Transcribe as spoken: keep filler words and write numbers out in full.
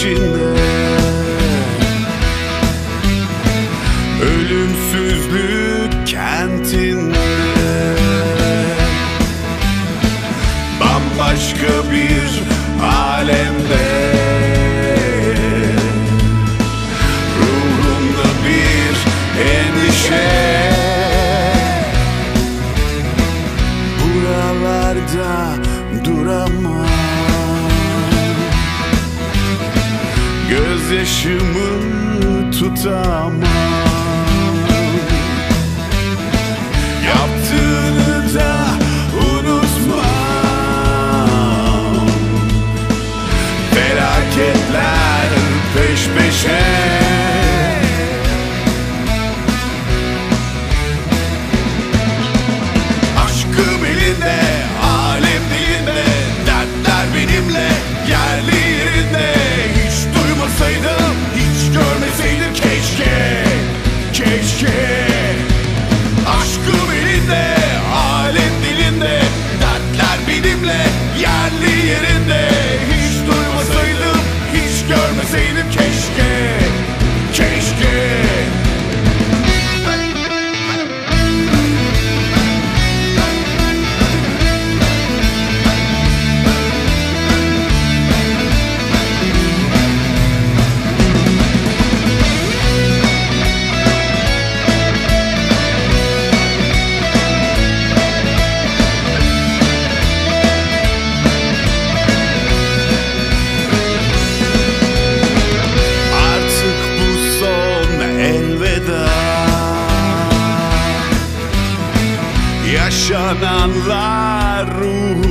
içinde, ölümsüzlük kentinde, bambaşka bir alemde, ruhumda bir endişe. Buralarda duramam, gözyaşımı tutamam. Yaptığını da unutmam. Felaketler peş peşe, aşkım elinde, alem dilinde, dertler benimle yerli yerinde. Hiç duymasaydım, hiç görmeseydim keşke, keşke. Aşkım elinde, alem dilinde, dertler benimle yerli yerinde. Hiç duymasaydım, hiç görmeseydim keşke, keşke. Yaşananlar ruhumda